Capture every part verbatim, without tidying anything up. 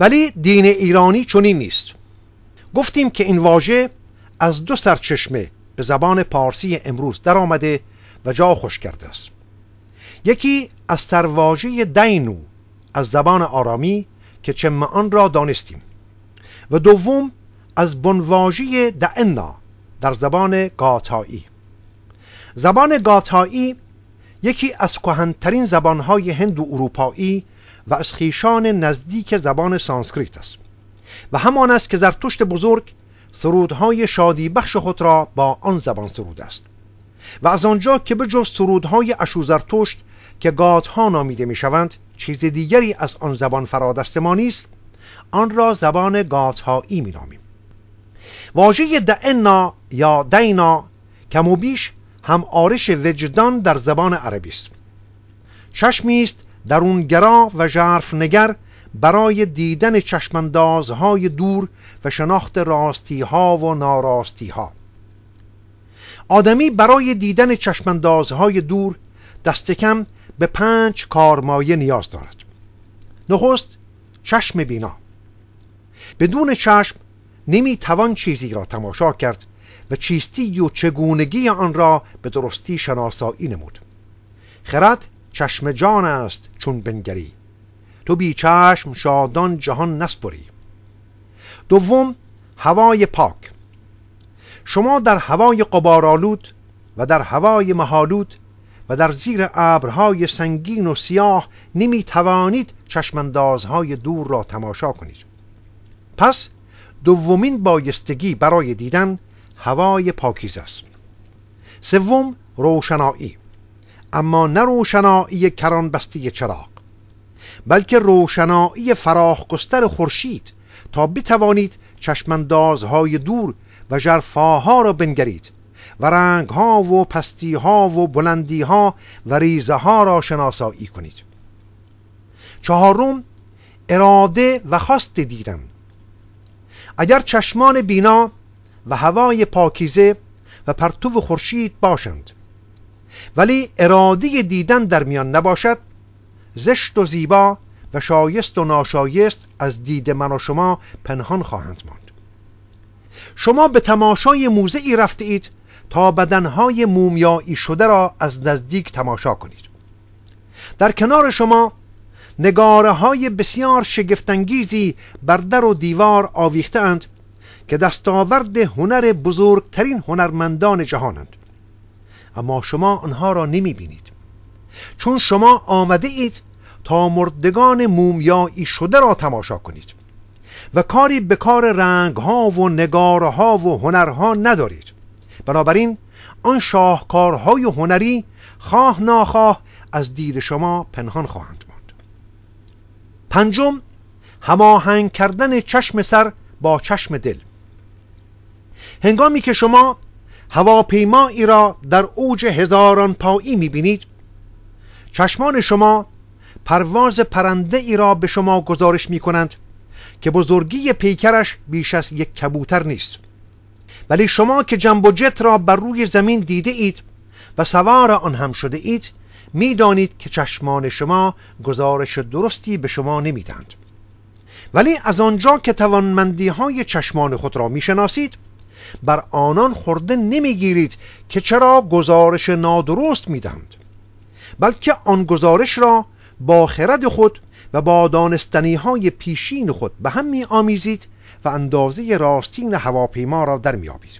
ولی دین ایرانی چنین نیست. گفتیم که این واژه از دو سرچشمه به زبان پارسی امروز در آمده و جا خوش کرده است. یکی از سرواژه دینو از زبان آرامی که چم آن را دانستیم، و دوم از بنواژه دعنا در زبان گاتایی. زبان گاتایی یکی از کهن‌ترین زبانهای هند و اروپایی و از خویشان نزدیک زبان سانسکریت است و همان است که زرتشت بزرگ سرودهای شادی بخش خود را با آن زبان سروده است و از آنجا که به جز سرودهای اشوزرتشت که گاتها نامیده می شوند چیز دیگری از آن زبان فرادست ما نیست، آن را زبان گاتهایی می نامیم. واژه دعنا یا دینا کم و بیش هم آرش وجدان در زبان عربی است. چشمی است درونگرا و ژرف نگر برای دیدن چشماندازهای دور و شناخت راستی ها و ناراستی ها. آدمی برای دیدن چشماندازهای دور دست کم به پنج کارمایه نیاز دارد. نخست چشم بینا. بدون چشم نمی توان چیزی را تماشا کرد و چیستی و چگونگی آن را به درستی شناسایی نمود. خرد چشم جان است چون بنگری، تو بی چشم شادان جهان نسپری. دوم هوای پاک. شما در هوای غبارآلود و در هوای مه‌آلود و در زیر ابرهای سنگین و سیاه نمی توانید چشماندازهای دور را تماشا کنید. پس دومین بایستگی برای دیدن هوای پاکیزه است. سوم روشنایی، اما نه روشنایی کران بسته چراغ، بلکه روشنایی فراخ گستر خورشید تا بتوانید چشماندازهای دور و ژرفاها را بنگرید و رنگها و پستیها و بلندیها و ریزها را شناسایی کنید. چهارم اراده و خواست دیدن. اگر چشمان بینا و هوای پاکیزه و پرتو خورشید باشند ولی اراده دیدن در میان نباشد، زشت و زیبا و شایست و ناشایست از دید من و شما پنهان خواهند ماند. شما به تماشای موزه‌ای رفته اید تا بدنهای مومیایی شده را از نزدیک تماشا کنید. در کنار شما نگاره های بسیار شگفت‌انگیزی بر در و دیوار آویخته اند که دستاورد هنر بزرگترین هنرمندان جهانند، اما شما آنها را نمی بینید، چون شما آمده اید تا مردگان مومیایی شده را تماشا کنید و کاری به کار رنگ ها و نگاره ها و هنرها ندارید. بنابراین آن شاهکارهای هنری خواه ناخواه از دید شما پنهان خواهند ماند. پنجم هماهنگ کردن چشم سر با چشم دل. هنگامی که شما هواپیمایی را در اوج هزاران پایی می‌بینید، چشمان شما پرواز پرنده ای را به شما گزارش می‌کنند که بزرگی پیکرش بیش از یک کبوتر نیست، ولی شما که جنب و جت را بر روی زمین دیده اید و سوار آن هم شده اید، می‌دانید که چشمان شما گزارش درستی به شما نمی‌دهند. ولی از آنجا که توانمندی‌های چشمان خود را می‌شناسید، بر آنان خورده نمیگیرید که چرا گزارش نادرست میدهند، بلکه آن گزارش را با خرد خود و با دانستنی های پیشین خود به هم می آمیزید و اندازه راستین هواپیما را در می آبید.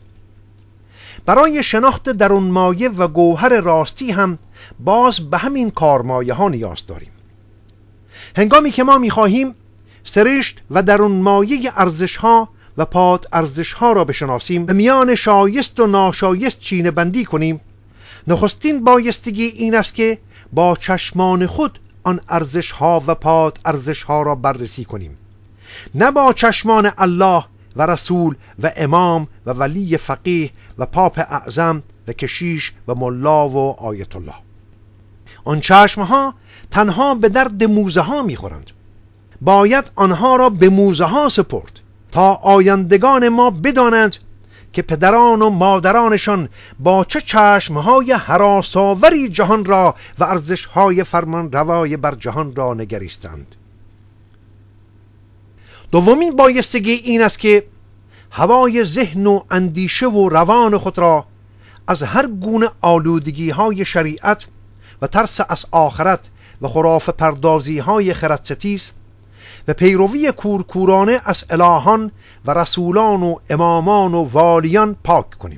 برای شناخت درون مایه و گوهر راستی هم باز به همین کارمایه ها نیاز داریم. هنگامی که ما می خواهیم سرشت و درون مایه ارزش ها و پاد ارزش ها را بشناسیم و میان شایست و ناشایست چینه بندی کنیم، نخستین بایستگی این است که با چشمان خود آن ارزش ها و پاد ارزش ها را بررسی کنیم، نه با چشمان الله و رسول و امام و ولی فقیه و پاپ اعظم و کشیش و ملا و آیت الله. آن چشم ها تنها به درد موزه ها میخورند. باید آنها را به موزه ها سپرد تا آیندگان ما بدانند که پدران و مادرانشان با چه چشمهای هراس‌آوری جهان را و ارزش‌های فرمان روای بر جهان را نگریستند. دومین بایستگی این است که هوای ذهن و اندیشه و روان خود را از هر گونه آلودگی های شریعت و ترس از آخرت و خرافه پردازی های خردستیز و پیروی کورکورانه از الهان و رسولان و امامان و والیان پاک کنیم.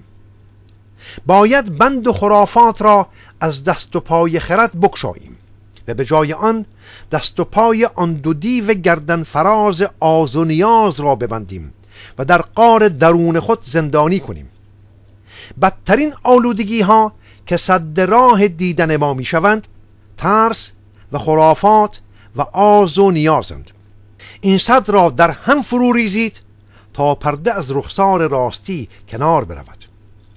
باید بند و خرافات را از دست و پای خرد بگشاییم و به جای آن دست و پای آن دو دیو گردن فراز آز و نیاز را ببندیم و در غار درون خود زندانی کنیم. بدترین آلودگی ها که سد راه دیدن ما می شوند ترس و خرافات و آز و نیازند. این صد را در هم فرو ریزید تا پرده از رخسار راستی کنار برود.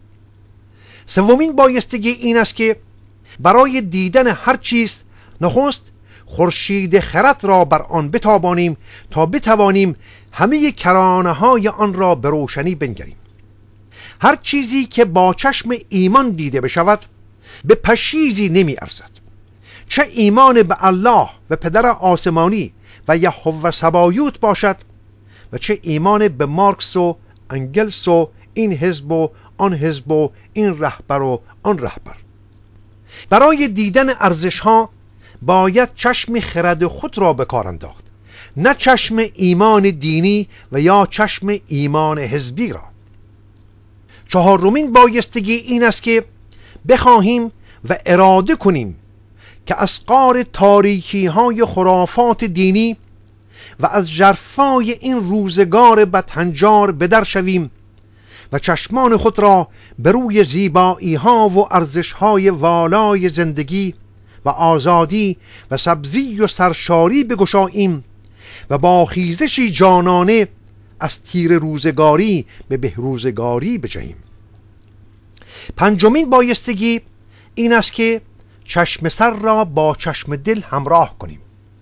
سومین بایستگی این است که برای دیدن هر چیز نخست خورشید خرد را بر آن بتابانیم تا بتوانیم همه کرانه های آن را به روشنی بنگریم. هر چیزی که با چشم ایمان دیده بشود به پشیزی نمی ارزد، چه ایمان به الله و پدر آسمانی و یهوه سبایوت باشد و چه ایمان به مارکس و انگلس و این حزب و آن حزب و این رهبر و آن رهبر. برای دیدن ارزش ها باید چشم خرد خود را به کار انداخت، نه چشم ایمان دینی و یا چشم ایمان حزبی را. چهارمین بایستگی این است که بخواهیم و اراده کنیم که از غار تاریکی های خرافات دینی و از ژرفای این روزگار بدهنجار بدر شویم و چشمان خود را به روی زیبایی ها و ارزش های والای زندگی و آزادی و سبزی و سرشاری بگشاییم و با خیزشی جانانه از تیر روزگاری به بهروزگاری بجهیم. پنجمین بایستگی این است که چشم سر را با چشم دل همراه کنیم.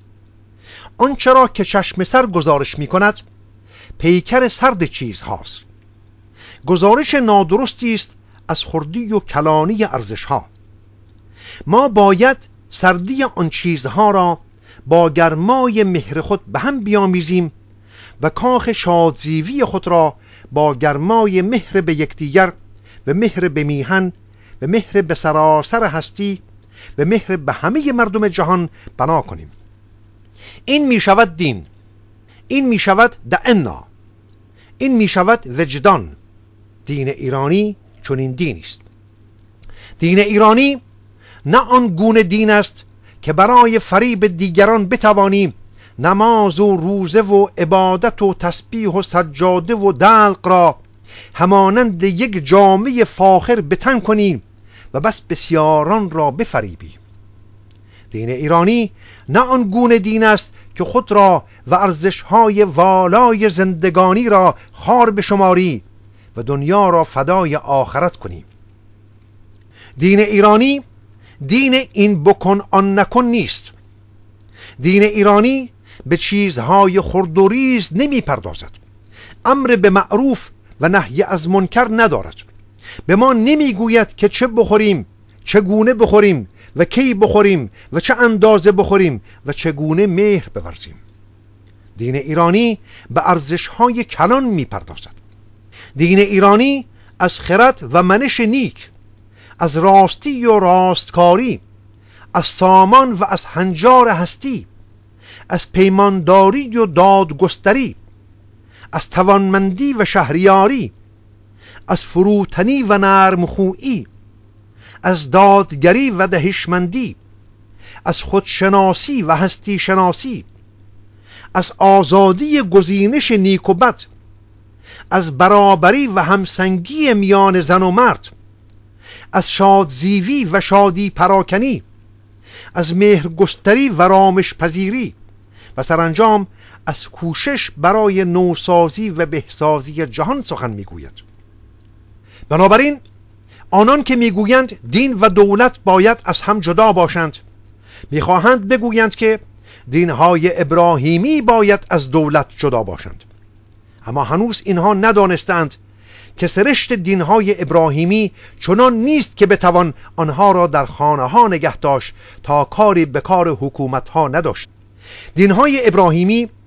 آنچه را که چشم سر گزارش می کند پیکر سرد چیز هاست. گزارش نادرستی است از خردی و کلانی ارزش ها. ما باید سردی آن چیزها را با گرمای مهر خود به هم بیامیزیم و کاخ شادزیوی خود را با گرمای مهر به یکدیگر و مهر به میهن و مهر به سراسر هستی و مهر به همه مردم جهان بنا کنیم. این می شود دین، این می شود دعنا، این می شود وجدان. دین ایرانی چون این دین است. دین ایرانی نه آن گونه دین است که برای فریب دیگران بتوانیم نماز و روزه و عبادت و تسبیح و سجاده و دلق را همانند یک جامه فاخر به تن کنیم و بس بسیاران را بفریبیم. دین ایرانی نه آن گونه دین است که خود را و ارزش‌های والای زندگانی را خوار بشماری و دنیا را فدای آخرت کنیم. دین ایرانی دین این بکن آن نکن نیست. دین ایرانی به چیزهای خرد و ریز نمی پردازد. امر به معروف و نهی از منکر ندارد. به ما نمی گوید که چه بخوریم، چگونه بخوریم و کی بخوریم و چه اندازه بخوریم و چگونه مهر بورزیم. دین ایرانی به ارزش‌های کلان می پردازد. دین ایرانی از خرد و منش نیک، از راستی و راستکاری، از سامان و از هنجار هستی، از پیمانداری و دادگستری، از توانمندی و شهریاری، از فروتنی و نرمخویی، از دادگری و دهشمندی، از خودشناسی و هستی شناسی، از آزادی گزینش نیک و بد، از برابری و همسنگی میان زن و مرد، از شادزیوی و شادی پراکنی، از مهرگستری و رامش پذیری و سرانجام از کوشش برای نوسازی و بهسازی جهان سخن میگوید. بنابراین آنان که میگویند دین و دولت باید از هم جدا باشند میخواهند بگویند که دینهای ابراهیمی باید از دولت جدا باشند، اما هنوز اینها ندانستند که سرشت دینهای ابراهیمی چنان نیست که بتوان آنها را در خانه ها نگه داشت تا کاری به کار حکومت ها نداشت. دینهای ابراهیمی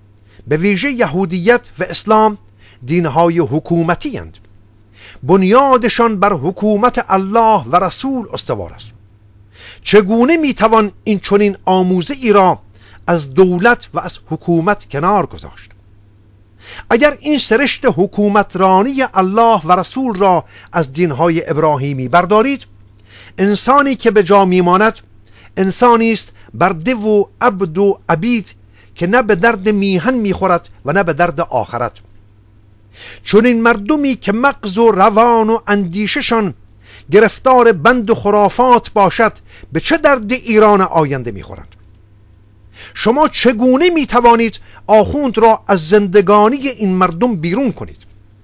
به ویژه یهودیت و اسلام دینهای حکومتی اند. بنیادشان بر حکومت الله و رسول استوار است. چگونه میتوان این چنین آموزه ای را از دولت و از حکومت کنار گذاشت؟ اگر این سرشت حکومترانی الله و رسول را از دینهای ابراهیمی بردارید، انسانی که به جا میماند انسانی است برده و عبد و عبید که نه به درد میهن میخورد و نه به درد آخرت. چون این مردمی که مغز و روان و اندیششان گرفتار بند و خرافات باشد به چه درد ایران آینده میخورند؟ شما چگونه میتوانید آخوند را از زندگانی این مردم بیرون کنید؟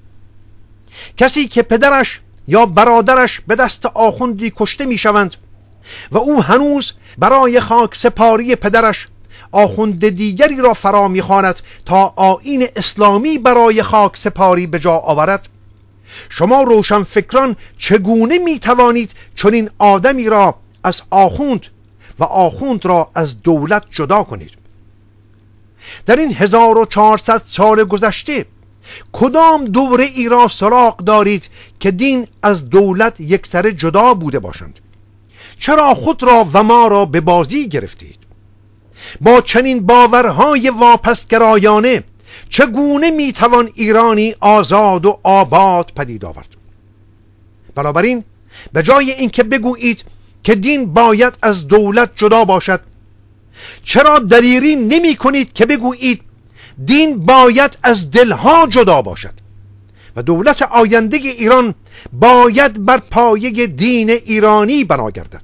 کسی که پدرش یا برادرش به دست آخوندی کشته میشوند و او هنوز برای خاک سپاری پدرش آخوند دیگری را فرا میخواند تا آیین اسلامی برای خاک سپاری به جا آورد، شما روشنفکران چگونه میتوانید چنین آدمی را از آخوند و آخوند را از دولت جدا کنید؟ در این هزار و چهارصد سال گذشته کدام دوره ای را سراغ دارید که دین از دولت یکسره جدا بوده باشند؟ چرا خود را و ما را به بازی گرفتید؟ با چنین باورهای واپسگرایانه چگونه میتوان ایرانی آزاد و آباد پدید آورد؟ بنابراین به جای اینکه بگویید که دین باید از دولت جدا باشد، چرا دلیری نمی کنید که بگویید دین باید از دلها جدا باشد و دولت آینده ایران باید بر پایه دین ایرانی بنا گردد؟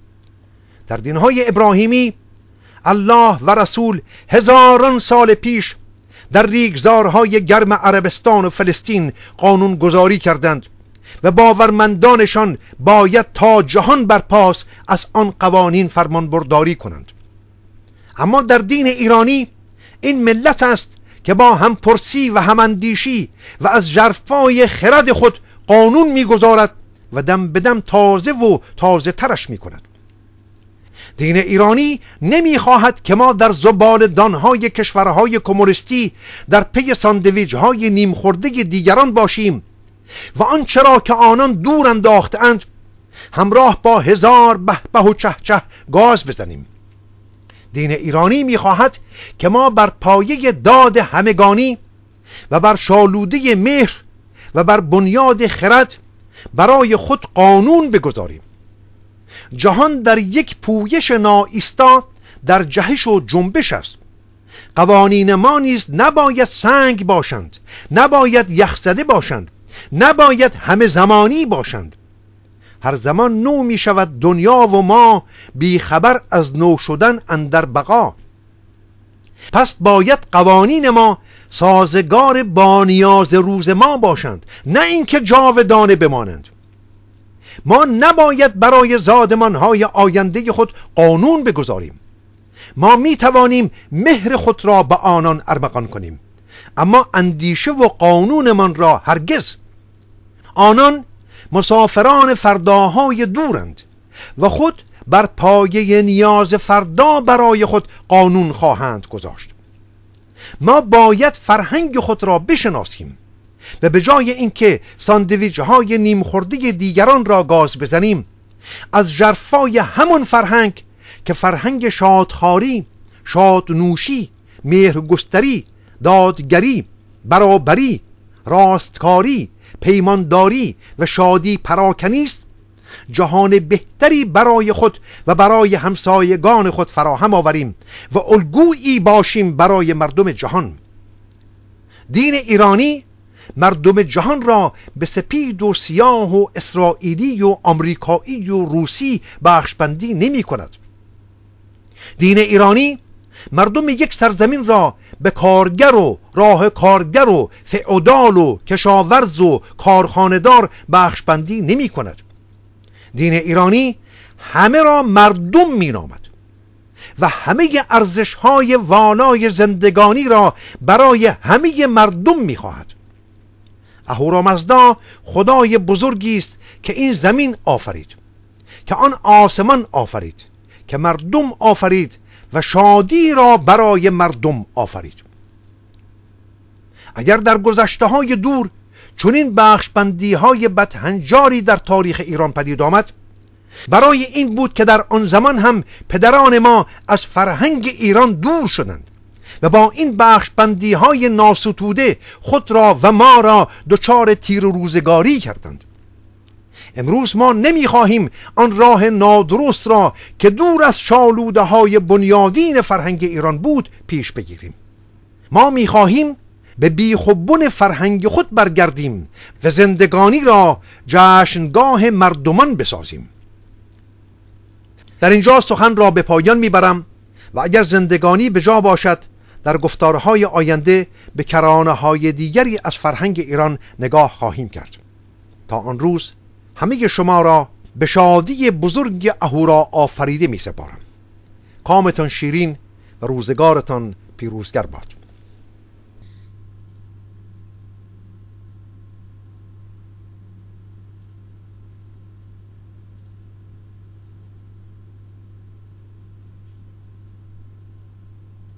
در دینهای ابراهیمی الله و رسول هزاران سال پیش در ریگزارهای گرم عربستان و فلسطین قانون گذاری کردند و باورمندانشان باید تا جهان برپاس از آن قوانین فرمان برداری کنند. اما در دین ایرانی این ملت است که با همپرسی و هماندیشی و از ژرفای خرد خود قانون میگذارد و دم به دم تازه و تازه ترش میکند. دین ایرانی نمیخواهد که ما در زبال دانهای کشورهای کمونیستی در پی ساندویج های نیم خورده دیگران باشیم و آنچه را که آنان دور انداختند همراه با هزار به به و چه چه گاز بزنیم. دین ایرانی میخواهد که ما بر پایه داد همگانی و بر شالوده مهر و بر بنیاد خرد برای خود قانون بگذاریم. جهان در یک پویش ناایستا در جهش و جنبش است. قوانین ما نیز نباید سنگ باشند، نباید یخزده باشند، نباید همه زمانی باشند. هر زمان نو می شود دنیا و ما بی خبر از نو شدن اندر بقا. پس باید قوانین ما سازگار با نیاز روز ما باشند، نه اینکه جاودانه بمانند. ما نباید برای زادمانهای آینده خود قانون بگذاریم. ما می توانیم مهر خود را به آنان ارمغان کنیم، اما اندیشه و قانونمان را هرگز. آنان مسافران فرداهای دورند و خود بر پایه نیاز فردا برای خود قانون خواهند گذاشت. ما باید فرهنگ خود را بشناسیم و به جای اینکه ساندویچ های نیم خورده دیگران را گاز بزنیم، از ژرفای همون فرهنگ که فرهنگ شادخواری، شادنوشی، مهرگستری، دادگری، برابری، راستکاری، پیمانداری و شادی پراکنی است، جهان بهتری برای خود و برای همسایگان خود فراهم آوریم و الگویی باشیم برای مردم جهان. دین ایرانی مردم جهان را به سپید و سیاه و اسرائیلی و آمریکایی و روسی بخشبندی نمی کند. دین ایرانی مردم یک سرزمین را به کارگر و راه کارگر و فئودال و کشاورز و کارخانه‌دار بخشبندی نمی کند. دین ایرانی همه را مردم می نامد و همه ارزش‌های والای زندگانی را برای همه مردم می خواهد. اهورامزدا خدای بزرگی است که این زمین آفرید، که آن آسمان آفرید، که مردم آفرید و شادی را برای مردم آفرید. اگر در گذشته های دور چنین بخشبندی های بدهنجاری در تاریخ ایران پدید آمد، برای این بود که در آن زمان هم پدران ما از فرهنگ ایران دور شدند و با این بخشبندی های ناستوده خود را و ما را دچار تیر و روزگاری کردند. امروز ما نمیخواهیم آن راه نادرست را که دور از شالوده های بنیادین فرهنگ ایران بود پیش بگیریم. ما میخواهیم به بیخ و بن فرهنگ خود برگردیم و زندگانی را جشنگاه مردمان بسازیم. در اینجا سخن را به پایان میبرم و اگر زندگانی به جا باشد در گفتارهای آینده به کرانه‌های دیگری از فرهنگ ایران نگاه خواهیم کرد. تا آن روز همه شما را به شادی بزرگ اهورا آفریده می سپارم. کامتان شیرین و روزگارتان پیروزگر باد.